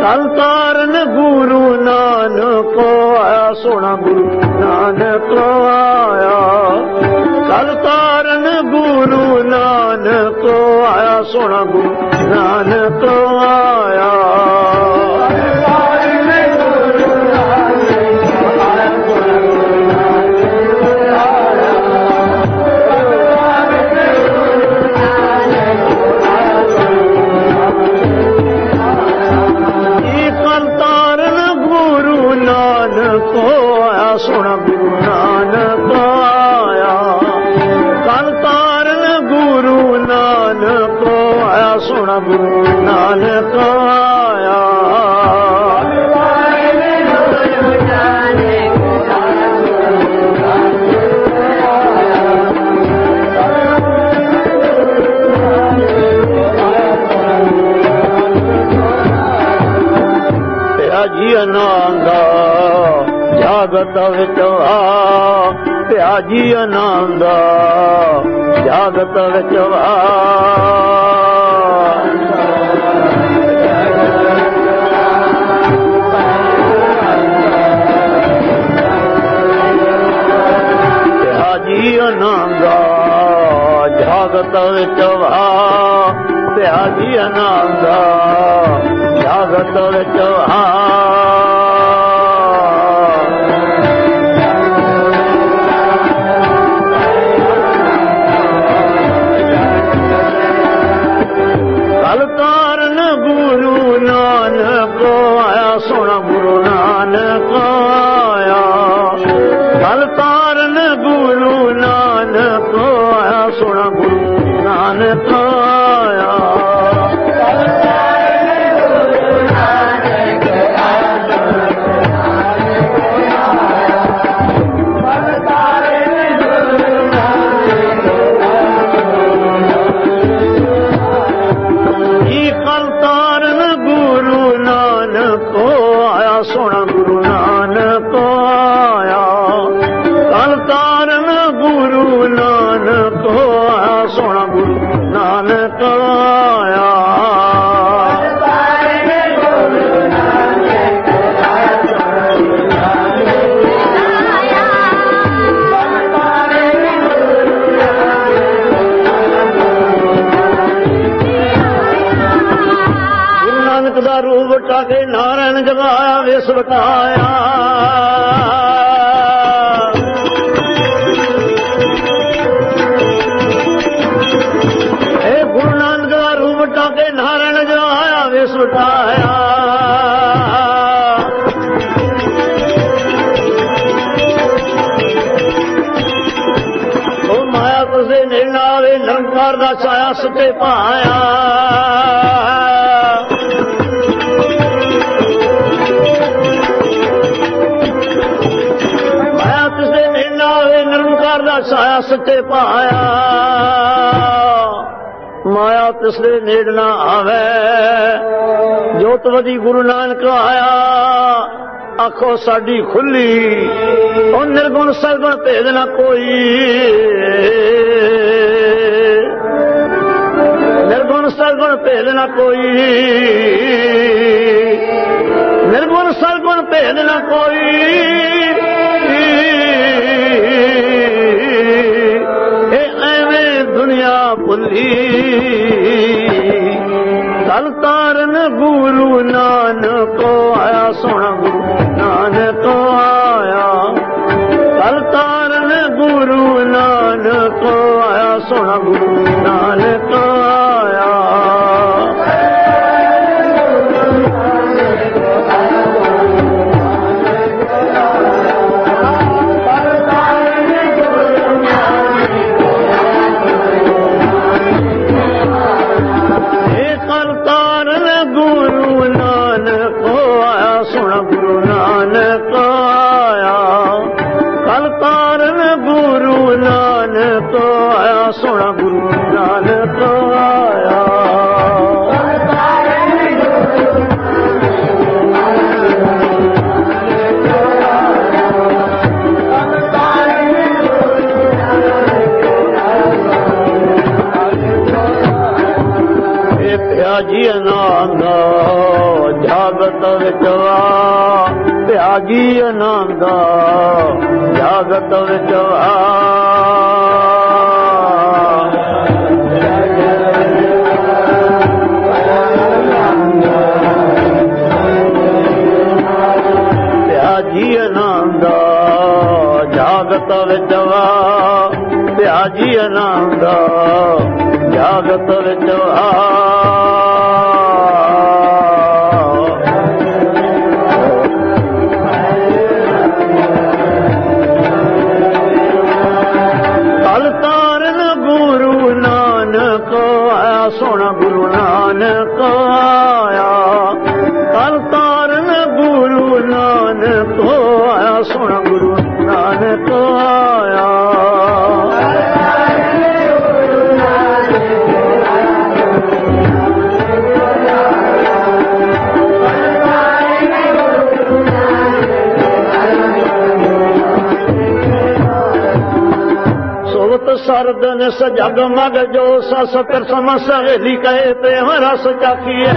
कल तारन गुरु नानक आया सोना गुरु नानक आया कल तारन गुरु नानक आया सोना गुरु नानक आया सोना गुरु नानक आया कल तारन गुरु नानक आया सोना गुरु नानक आया जी आनंद जागत विच प्याजी आनंद जागत विच प्याजी आनंद जागत विच प्याजी आनंद जागत विच कल तारन गुरु नानक आया सोना गुरु नानक आया कल तारन गुरु नानक आया सोना गुरु नानक आया सोना गुरु नानक आया कल तारन गुरु नानक आया सोना गुरु नानक आया गुरु नानक दा रूप वटा के नारायण जगाया वेस वटाया गुरु नानक का रूप वटा के नारायण जगाया वेस वटाया ओ माया तुझे निर्णा वे निरंकार दा छाया सते पाया छाया सत्य पाया माया तिसरे नेड़ ना आवे जोतवदी गुरु नानक आया आखो साडी खुली और निर्गुण सरगुण भेद ना कोई निर्गुण सरगुण भेद ना कोई निर्गुण सरगुण भेद ना कोई दुनिया भुली कल तारन गुरु नानक आया सोना गुरु नानक आया कल तारन गुरु नानक आया सोना गुरु नानक आया सोना गुरु नानक आया विच त्यागी आनंद जागत विच त्यागी आनंद जागत विच त्यागी आनंद जागत विच सोना गुरु नानक आया कल तारन गुरु नानक आया सोना गुरु नानक आया सरदन सजग मग जो सस पर सहेली कहे प्रेम रस चाखिए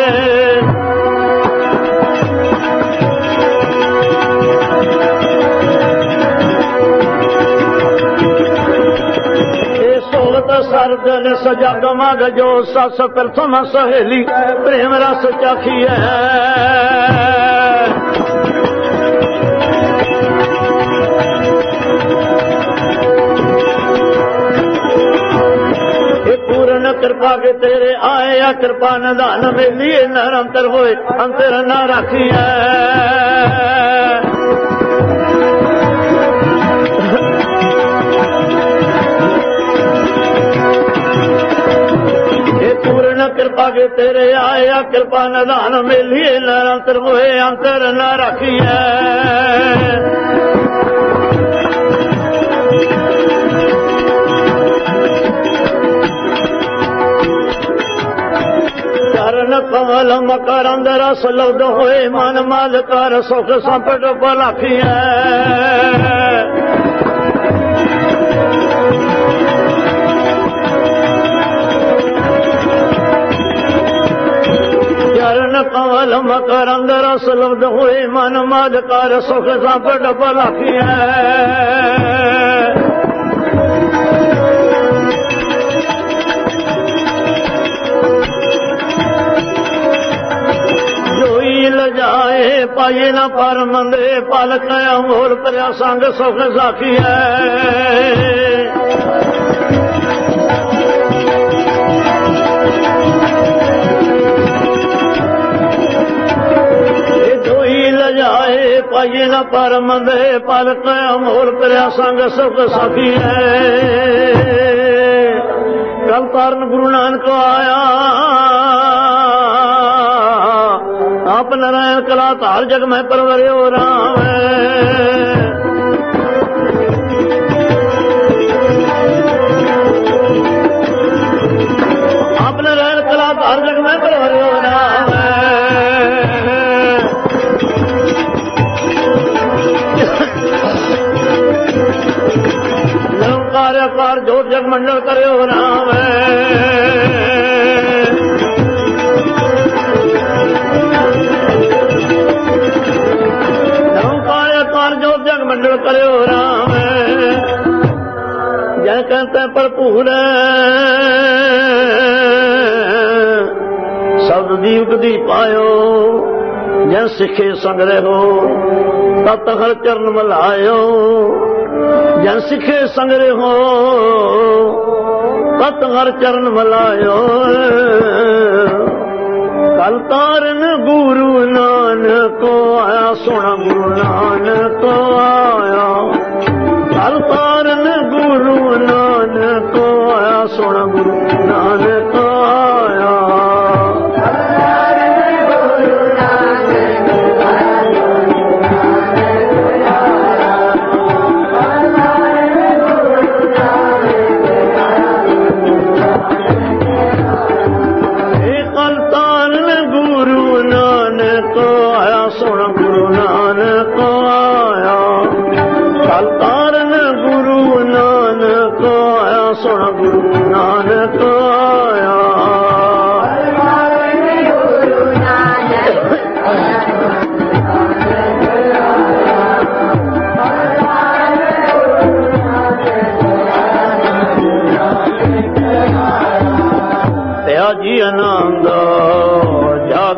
सोवत सरदन सजग मग जो सस प्रथम सहेली प्रेम रस चाखिए कृपा के तेरे आया कृपा निधान मिलिए निरंतर होए अंतर न रखिए पूर्ण कृपा के तेरे आया कृपा निधान मिलिए निरंतर होए अंतर न रखिए कमल मकर अंदर सलब्ध होए मन माल कर सुख संपट पलाखिए चरण कमल मकर अंदर सलब्ध होए मन माल कर सुख संपट पलाखिए जाए पाए न पर मंदे पालक मोर परया संग सुख साखी है जोई ल जाए पाए न पर मंदे पालक मोर परया संग सुख साखी है कल तारन गुरु नानक आया आप नारायण कला तार जग में परवरे हो राम आप नारायण कला तार जग में परवरे हो राम निरंकार जोत जग मंडल करे हो राम मंडल करे हो राम जय कहते भरपूर शब्द दीप दी पायो जय सिखे संग्रह हो तत हर चरण मलायो जय सिखे संग्रह हो तत हर चरण मलायो कल तारन गुरु नानक आया सोना गुरु नानक आया कल तारन गुरु नानक आया सोना गुरु नानक आया नानक आया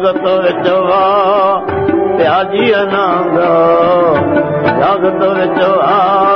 जागत विच वा त्याजी आनंद जागत विच वा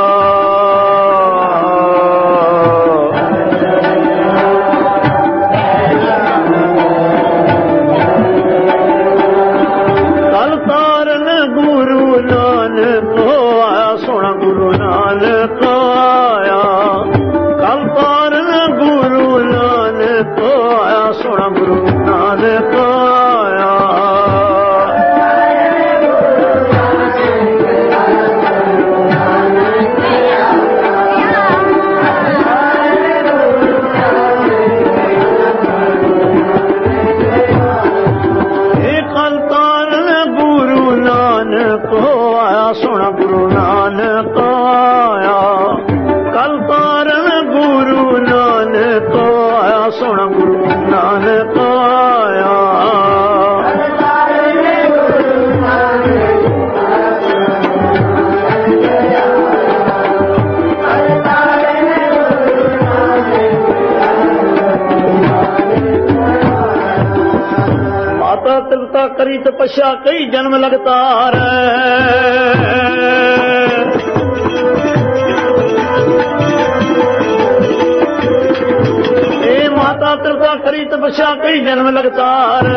करी तपस्या कई जन्म लगातार माता त्रिता करी तपस्या कई जन्म लगातार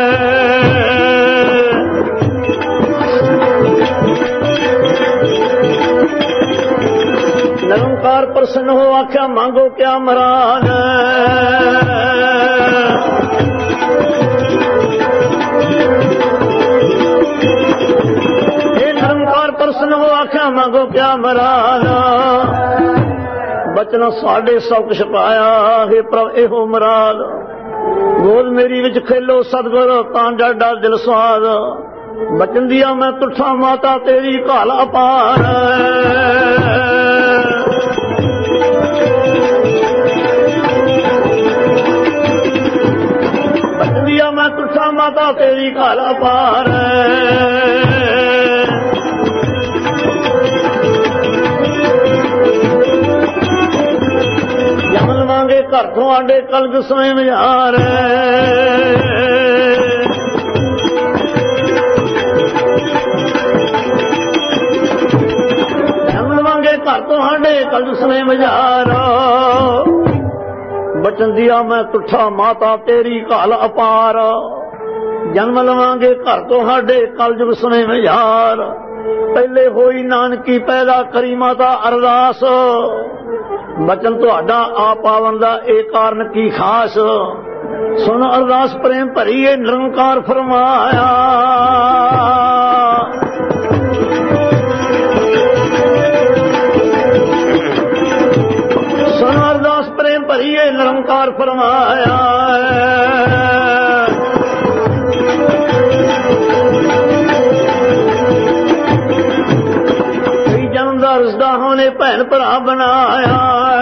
निरंकार प्रसन्न हो आख्या मांगो क्या मरान प्रसन्न हो आख्या मांगो क्या मराना बचना साढ़े सब कुछ पाया हे प्रभ एहो मराद गोद मेरी विच खेलो सतगुर तां डाडा दिल स्वाद बचन दिया मैं तुठा माता तेरी घाल अपार बचन दिया मैं तुठा माता तेरी घाल अपार घर तो आडे कलग स्वयं यार लवांगे घर तो आडे कलग स्वयं यार बचन दिया मैं तुठा माता तेरी घाल अपार जन्म लवांगे घर तो आडे कलग स्वयं यार पहले होई नानकी पैदा करी माता अरदास बचन तुहाडा आ पावन दा ए कारण की खास सुन अरदास प्रेम भरी ए निरंकार फरमाया सुन अरदास प्रेम भरी ए निरंकार फरमाया जन्म दा रसदा होने भैन भरा बनाया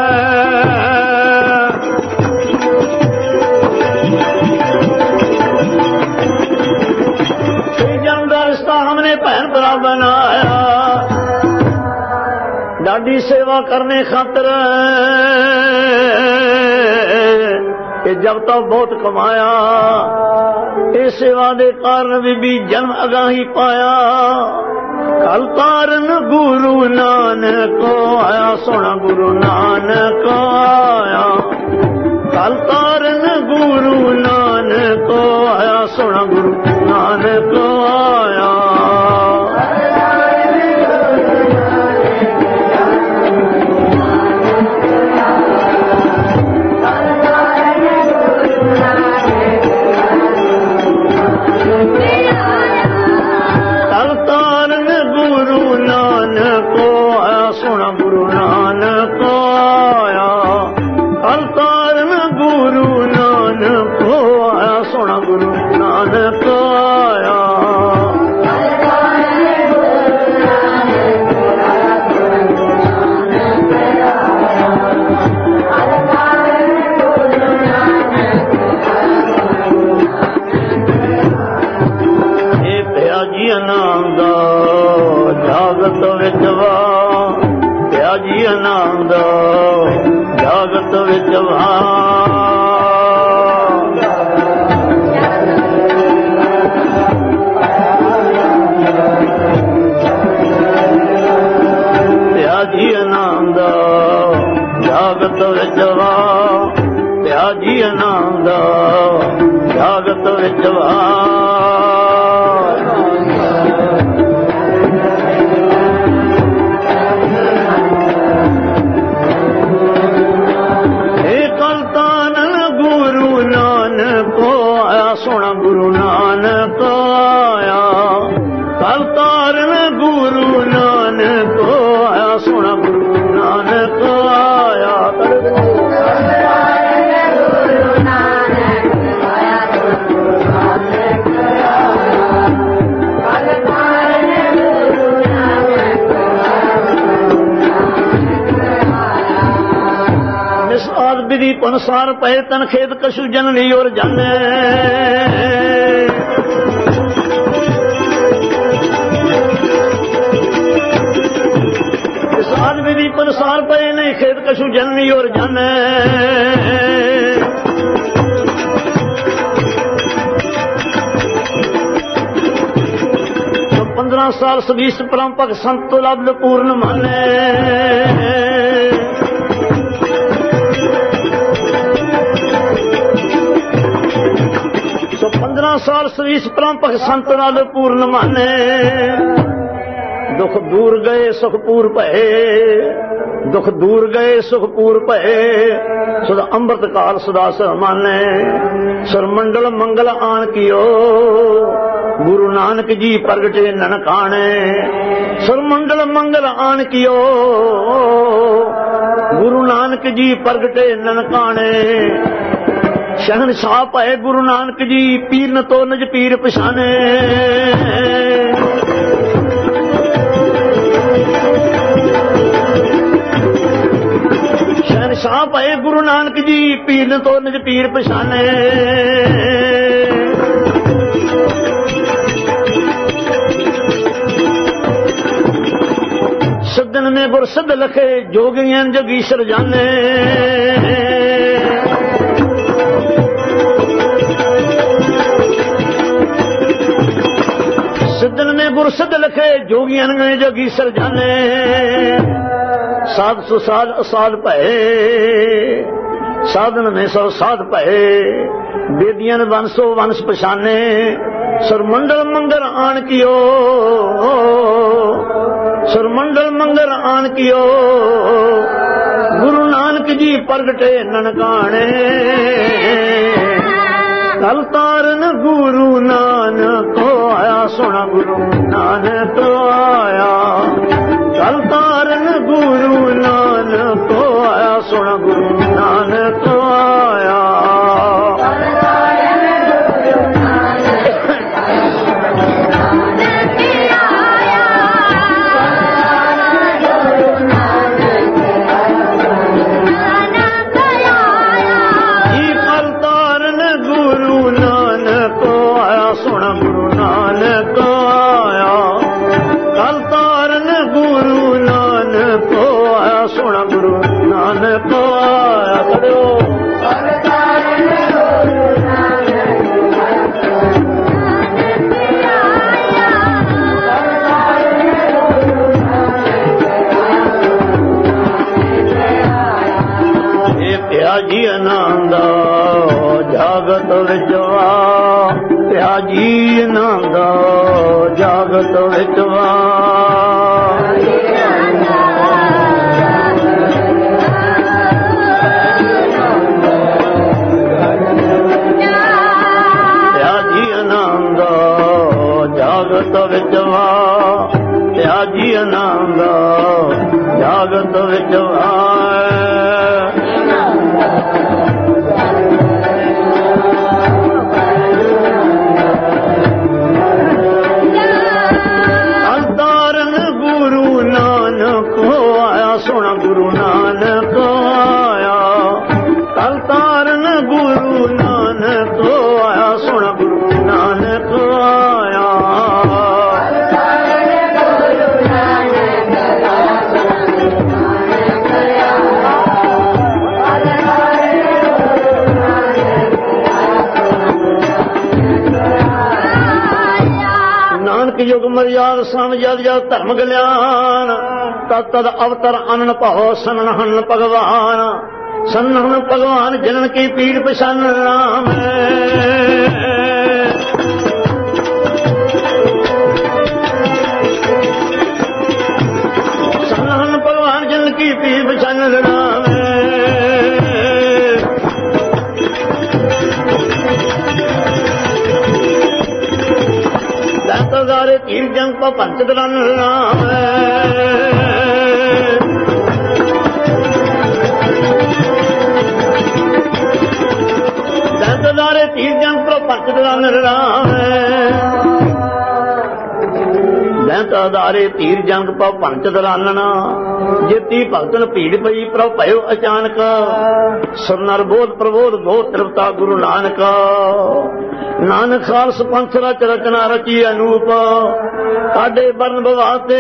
हमने भैन भरा बनाया डाडी सेवा करने खातर कि जब तक बहुत कमाया इस सेवा के कारण भी जन्म अगाही पाया कल तारन गुरु नानक आया सोना गुरु नानक आया कल तारन गुरु नानक आया सोना गुरु नानक आया आनंद जगत विच ਵਿੱਚ ਵਾਰ। ਇਹ ਕਲਤਾਨਨ ਗੁਰੂ ਨਾਨਕ ਆਇਆ, ਸੋਹਣਾ ਗੁਰੂ ਨਾਨਕ ਆਇਆ। ਕਲਤਾਰਨ ਗੁਰੂ ਨਾਨਕ ਆਇਆ, ਸੋਹਣਾ ਗੁਰੂ ਨਾਨਕ ਆਇਆ। ਨਿਸਾਦ ਵਿਧੀ ਪਨਸਾਰ ਪਏ ਤਨ ਖੇਤ ਕਛੂ ਜਨ ਲਈ ਔਰ ਜਾਣੇ। ਨਿਸਾਦ ਵਿਧੀ ਪਨਸਾਰ ਪਏ ਨਹੀਂ ਖੇਤ ਕਛੂ ਜਨ ਲਈ ਔਰ ਜਾਣੇ। 15 ਸਾਲ ਸਵੀਸ ਪਰਮ ਭਗਤ ਸੰਤ ਲਬਦ ਪੂਰਨ ਮਾਨੇ। 15 ਸਾਲ ਸਵੀਸ ਪਰਮ ਭਗਤ ਸੰਤ ਨਾਲ ਪੂਰਨ ਮਾਨੇ। ਦੁਖ ਦੂਰ ਗਏ ਸੁਖਪੂਰ ਭਏ, ਦੁਖ ਦੂਰ ਗਏ ਸੁਖਪੂਰ ਭਏ। ਸਦਾ ਅੰਮ੍ਰਿਤ ਕਾਲ ਸਦਾ ਸਰਮਾਨੇ। ਸਰਮੰਡਲ ਮੰਗਲ ਆਣ ਕੀਓ, ਗੁਰੂ ਨਾਨਕ ਜੀ ਪ੍ਰਗਟੇ ਨਨਕਾਣੇ। ਸਰਮੰਡਲ ਮੰਗਲ ਆਣ ਕੀਓ, ਗੁਰੂ ਨਾਨਕ ਜੀ ਪ੍ਰਗਟੇ ਨਨਕਾਣੇ। ਸ਼ਹਿਨशाह ਭਏ ਗੁਰੂ ਨਾਨਕ ਜੀ, ਪੀਰ ਨ ਤੋ ਨਿਜ ਪੀਰ ਪਛਾਨੇ। ਸ਼ਹਿਨशाह ਭਏ ਗੁਰੂ ਨਾਨਕ ਜੀ, ਪੀਰ ਨ ਤੋ ਨਿਜ ਪੀਰ ਪਛਾਨੇ। सदन में गुर सिद्ध लखे, जोगियन जोगीश्वर जाने। सदन में गुर सिद्ध लखे, जोगियन जोगीश्वर जाने। साध सुसाध असाध भये, साधन में सब साध भये। बेदियन वंशो वंश पछाने। सरमंडल मंगर आन कियो, सरमंडल मंगर आन कियो। गुरु नानक जी प्रगटे ननकाने। कल तारन गुरु नानक आया, सोना गुरु नानक आया। कल तारन गुरु नानक आया, सोना गुरु नानक आया। जागत विचवा त्याजी नंद, जागत विचवा त्याजी नंद, जागत विचवा त्याजी नंद, जागत विचवा। सोना गुरु नानक आया, कल तारन गुरु नानक आया। सोना गुरु नानक आया। नानक युग मर्याद सम जद जद धर्म कल्याण। तद तद अवतर अनन भाव सनहन भगवान। सनहन भगवान जनन की पीर पछान राम। ਤਦਾਰੇ ਧੀਰ ਜੰਗ ਪਾ ਪੰਚ ਦਰਨ ਨਾਮ ਦੰਦਦਾਰੇ ਧੀਰ ਜੰਗ ਪਾ ਪੰਚ ਦਰਨ ਨਾਮ ਦੰਦਦਾਰੇ ਧੀਰ ਜੰਗ ਪਾ ਪੰਚ ਦਰਾਨਣਾ ਜਿੱਤੀ ਭਗਤਨ ਭੀੜ ਪਈ ਪ੍ਰਭ ਭਇਓ ਅਚਾਨਕ ਸੁਰ ਨਰ ਬੋਧ ਪ੍ਰਬੋਧ ਗੋ ਤ੍ਰਿਪਤਾ ਗੁਰੂ ਨਾਨਕ ਨਾਨਕ ਖਾਲਸ ਪੰਥ ਰਚ ਰਚਨਾ ਰਚੀ ਅਨੂਪ ਸਾਡੇ ਬਰਨ ਬਵਾਤੇ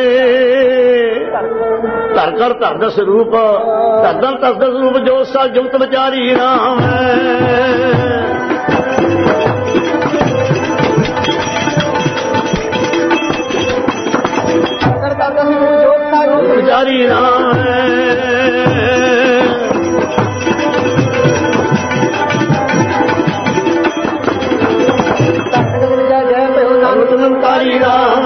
ਧਰ ਕਰ ਧਰ ਦਸ ਰੂਪ ਧਰ ਦਸ ਰੂਪ ਜੋ ਸਾ ਜੁਗਤ ਵਿਚਾਰੀ ਰਾਮ ਵਿਚਾਰੀ ਰਾਮ ਨਿਰੰਕਾਰੀ ਰਾਮ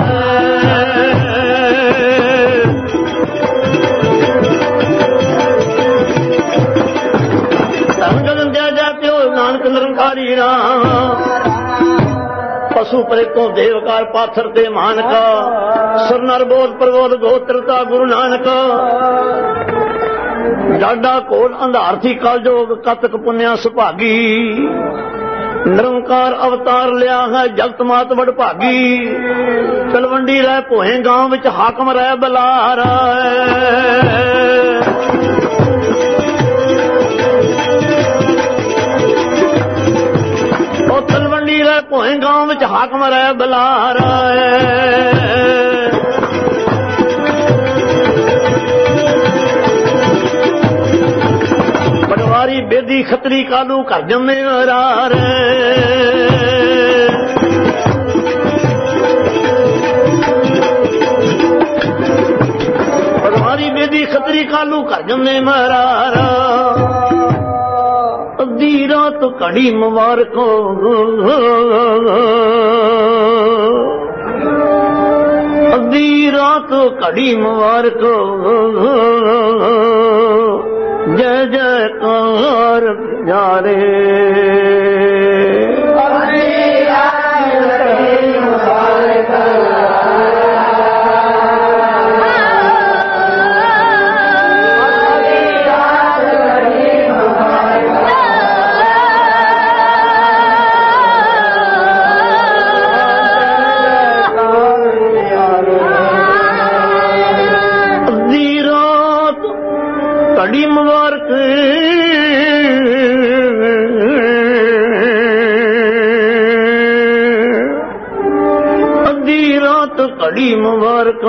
ਧਨ ਗਗਨ ਦਿਆ ਜਾ ਪਿਓ ਨਾਨਕ ਨਿਰੰਕਾਰੀ ਰਾਮ ਪਸ਼ੂ ਪਰੇ ਤੋਂ ਦੇਵਕਾਰ ਪਾਥਰ ਤੇ ਮਾਨਕ ਸੁਰ ਨਰ ਬੋਧ ਪ੍ਰਬੋਧ ਗੋਤਰਤਾ ਗੁਰੂ ਨਾਨਕ ਡਾਡਾ ਕੋਲ ਅੰਧਾਰ ਥੀ ਕਲ ਜੋਗ ਕਤਕ ਪੁੰਨਿਆ ਸੁਭਾਗੀ ਨਿਰੰਕਾਰ ਅਵਤਾਰ ਲਿਆ ਹੈ ਜਗਤ ਮਾਤ ਵਡ ਭਾਗੀ ਤਲਵੰਡੀ ਰਹਿ ਭੋਏ ਗਾਂਵ ਵਿੱਚ ਹਾਕਮ ਰਹਿ ਬਲਾਰ ਉਹ ਤਲਵੰਡੀ ਰਹਿ ਭੋਏ ਗਾਂਵ ਵਿੱਚ ਹਾਕਮ ਰਹਿ ਬਲਾਰ ਪਟਵਾਰੀ ਬੇਦੀ ਖੱਤਰੀ ਕਾਲੂ ਘਰ ਜੰਮੇ ਰਾਰ ਪਟਵਾਰੀ ਬੇਦੀ ਖੱਤਰੀ ਕਾਲੂ ਘਰ ਜੰਮੇ ਮਰਾਰ ਅੱਧੀ ਰਾਤ ਘੜੀ ਮੁਬਾਰਕੋ ਅੱਧੀ ਰਾਤ ਘੜੀ ਮੁਬਾਰਕੋ जय जयकार जारे घड़ी मुबारक अद्धी रात घड़ी मुबारक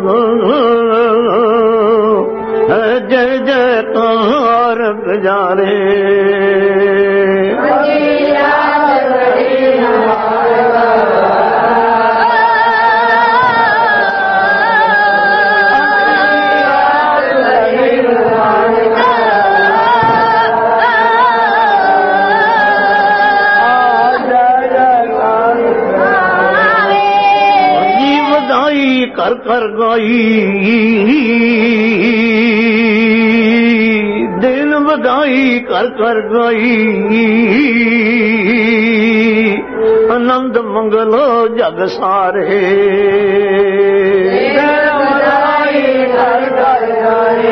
जय जयकार गुजारे कर कर गाई दिन बधाई कर कर गाई आनंद मंगलो जग सारे बधाई कर कर गाई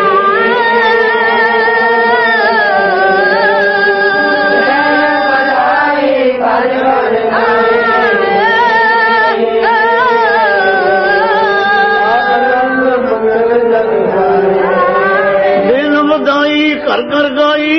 कर कर गाई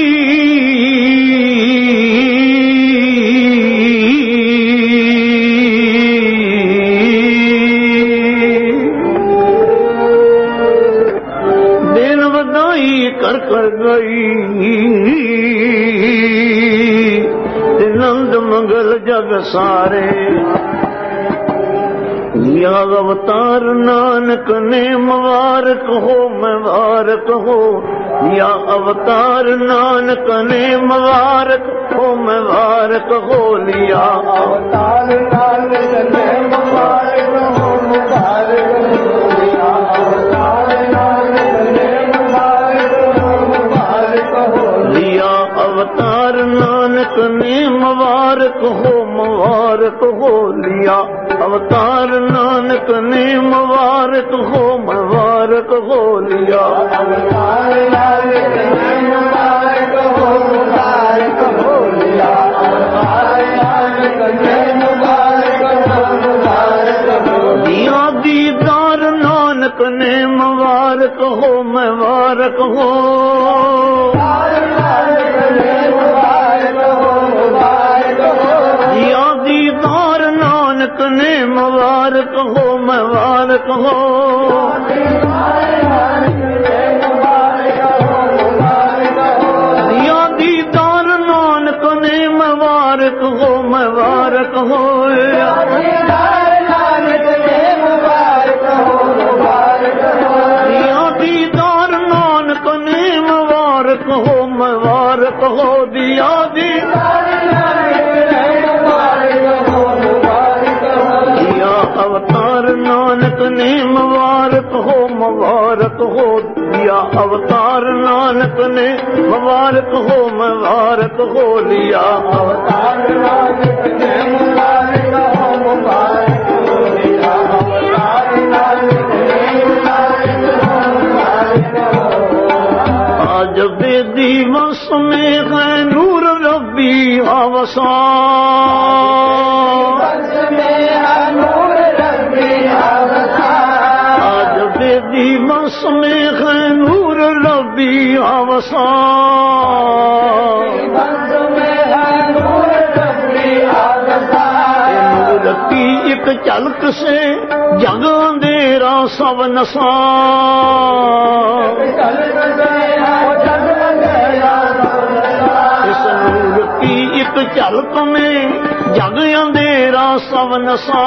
दिन बधाई कर कर गई नंद मंगल जग सारे या अवतार नानक ने मुबारक हो मुबारक हो या अवतार नानक ने मुबारक हो मुबारक हो लिया अवतार नानक ने मुबारक हो मुबारक हो लिया अवतार नानक ने मुबारक हो मुबारक हो लिया अवतार नानक ने मुबारक हो लिया दिया अवतार नानक ने मुबारक हो लिया अवतार नानक ने मुबारक हो लिया अवतार नानक ने मुबारक हो दिया दीदार नानक ने मुबारक हो दिया दीदार नानक ने मुबारक हो दिया दीदार नानक ने मुबारक हो दिया दीदार नानक ने मुबारक हो दिया दिया अवतार नानक ने मुबारक हो दिया अवतार नानक ने मुबारक हो लिया अवतार नानक ने मुबारक हो लिया अवतार नानक ने मुबारक हो आज बेदी वस में है नूर रब्बी अवसा आज बेदी वस में है नूर रब्बी अवसा नूर की एक झलक से जग अंधेरा सब नसा इस नूर की एक झलक में जग अंधेरा सब नसा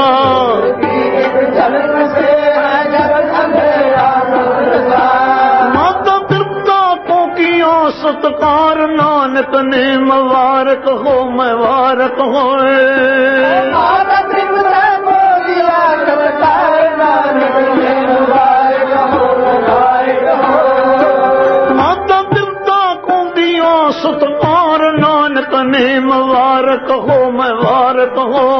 माता तृप्ता को किया सत्कार नानक ने मुबारक हो मुबारक हो माता तृप्ता को किया सत्कार नानक ने मुबारक हो माता तृप्ता को दिया सत्कार नानक ने मुबारक हो माता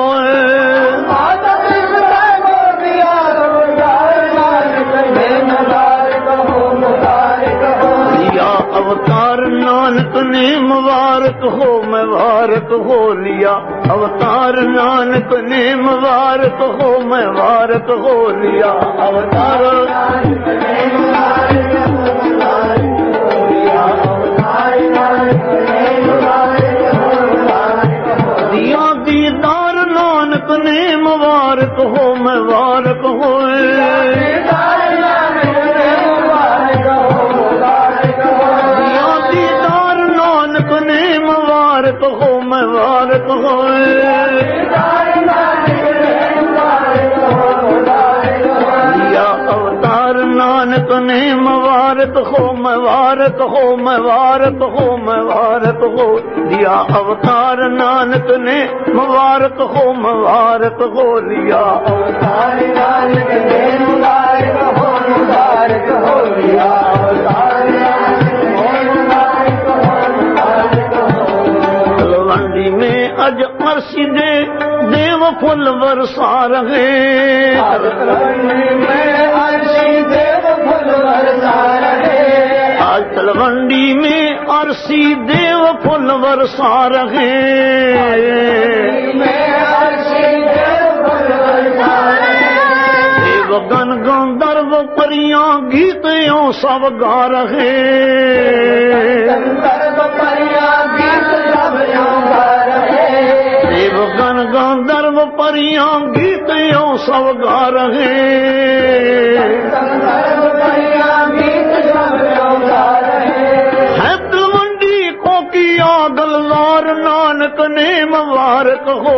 तृप्ता को किया सत्कार नानक ने मुबारक हो दिया अवतार नानक ने मुबारक हो लिया अवतार नानक ने मुबारक हो लिया अवतार नानक ने मुबारक हो लिया अवतार नानक ने मुबारक हो दिया दीदार नानक ने मुबारक हो दिया दीदार नानक ने मुबारक हो दिया अवतार नानक ने मुबारक हो दिया अवतार नानक ने मुबारक हो लिया अवतार नानक ने मुबारक हो लिया अवतार नानक ने मुबारक हो तलवंडी में अज अर्शी दे देव फुल बरसा रहे आज तलवंडी में अर्शी देव फुल बरसा रहे देव गण गंधर्व परियां गीतियों सब गा रहे देव गण गंधर्व परियां गीतियों सब गा रहे है तलवंडी को किया दलदार नानक ने मुबारक हो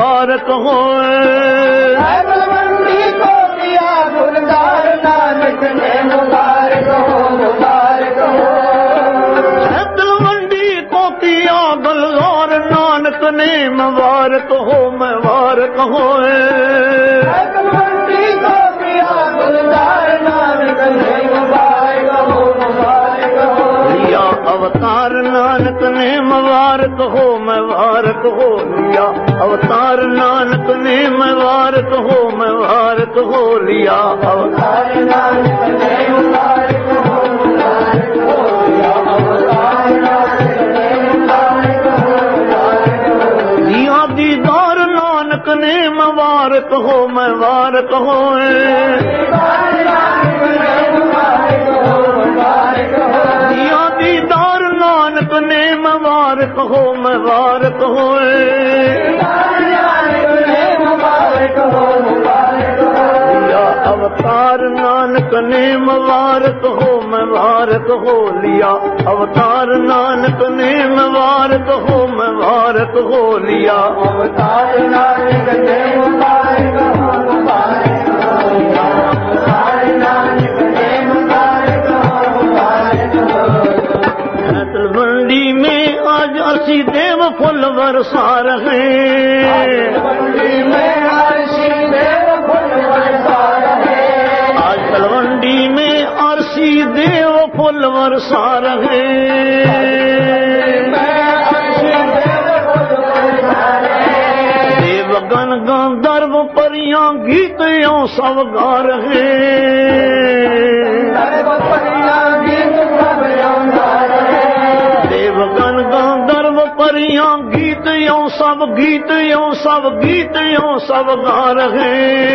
नानक ने मुबारक हो है तलवंडी को किया दलदार नानक ने मुबारक हो लिया अवतार नानक नानक ने मुबारक हो मुबारक हो लिया, अवतार नानक ने मुबारक हो मुबारक हो लिया, अवतार नानक ने मुबारक हो मुबारक हो लिया, अवतार नानक ने मुबारक हो मुबारक हो लिया, दीदार नानक ने मुबारक हो मुबारक हो, लिया दीदार नानक ने मुबारक हो मुबारक हो, लिया अवतार नानक ने मुबारक हो मुबारक हो लिया, अवतार नानक ने मुबारक हो मुबारक हो लिया, अवतार नानक ने मुबारक हो मुबारक हो लिया, अवतार नानक ने मुबारक हो मुबारक हो। तलवंडी में आज असी देव फुल बरसा रहे, तलवंडी में आरसी देव फुल बरसा रहे, आज तलवंडी में आरसी देव फुल बरसा रहे, देव गण गंधर्व परियां गीत यों सब गा रहे, देव गण गंधर्व परियां गीत यों सब गीत यों सब गीत यों सब गा रहे,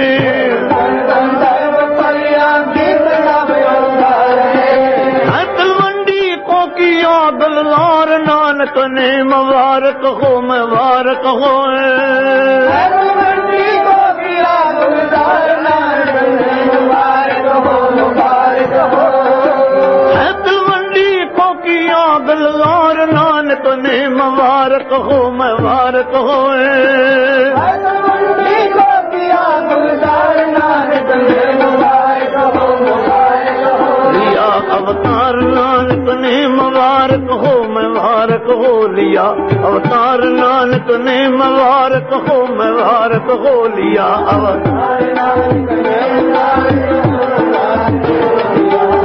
तलवंडी को किया दलदार नानक ने मुबारक हो मुबारक हो, तलवंडी को किया दलदार नानक ने मुबारक हो मुबारक हो, तलवंडी को किया दलदार नानक ने मुबारक हो मुबारक हो, तलवंडी को किया दलदार नानक ने मुबारक हो मुबारक हो, लिया अवतार नानक ने मुबारक हो मुबारक हो लिया, अवतार नानक ने मुबारक हो मुबारक हो लिया, अवतार नानक ने मुबारक हो मुबारक हो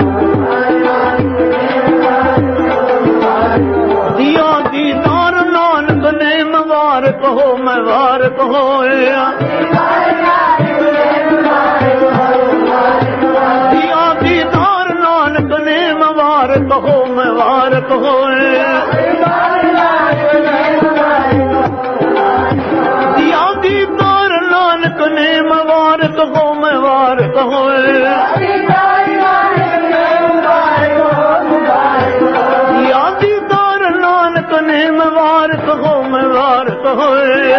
लिया, दिया दीदार नानक ने मुबारक हो मुबारक हो, दिया दीदार नानक ने मुबारक हो मुबारक हो, दिया दीदार नानक ने मुबारक हो मुबारक हो, दिया दीदार नानक ने मुबारक हो मुबारक हो,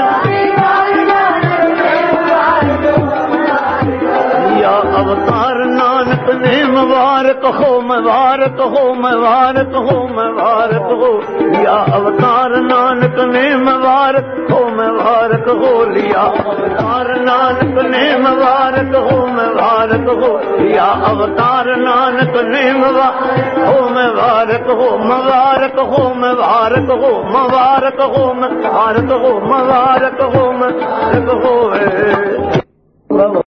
दिया अवतार नानक ने मुबारक हो मुबारक हो मुबारक हो मुबारक हो, लिया अवतार नानक ने मुबारक हो मुबारक हो लिया, अवतार नानक ने मुबारक हो मुबारक हो लिया, अवतार नानक ने मुबारक हो मुबारक हो मुबारक हो मुबारक हो मुबारक हो मुबारक हो मुबारक हो मुबारक हो।